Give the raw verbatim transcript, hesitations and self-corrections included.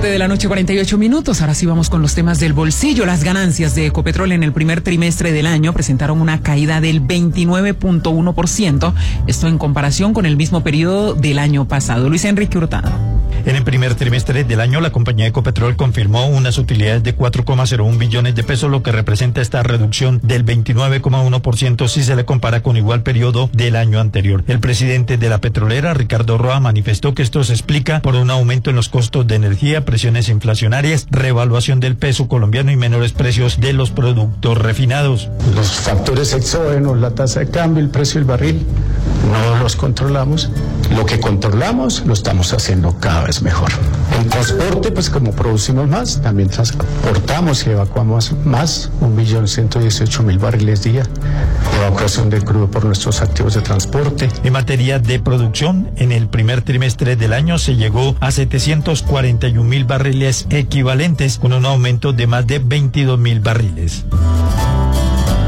siete de la noche, cuarenta y ocho minutos. Ahora sí vamos con los temas del bolsillo. Las ganancias de Ecopetrol en el primer trimestre del año presentaron una caída del veintinueve punto uno por ciento. Esto en comparación con el mismo periodo del año pasado. Luis Enrique Hurtado. En el primer trimestre del año, la compañía Ecopetrol confirmó unas utilidades de cuatro coma cero uno billones de pesos, lo que representa esta reducción del veintinueve coma uno por ciento si se le compara con igual periodo del año anterior. El presidente de la petrolera, Ricardo Roa, manifestó que esto se explica por un aumento en los costos de energía, presiones inflacionarias, revaluación del peso colombiano y menores precios de los productos refinados. Los factores exógenos, la tasa de cambio, el precio del barril, no los controlamos. Lo que controlamos lo estamos haciendo cada vez mejor. En transporte, pues como producimos más, también transportamos y evacuamos más, un millón ciento dieciocho mil barriles día de evacuación de crudo por nuestros activos de transporte. En materia de producción, en el primer trimestre del año se llegó a setecientos cuarenta y un mil barriles equivalentes, con un aumento de más de veintidós mil barriles.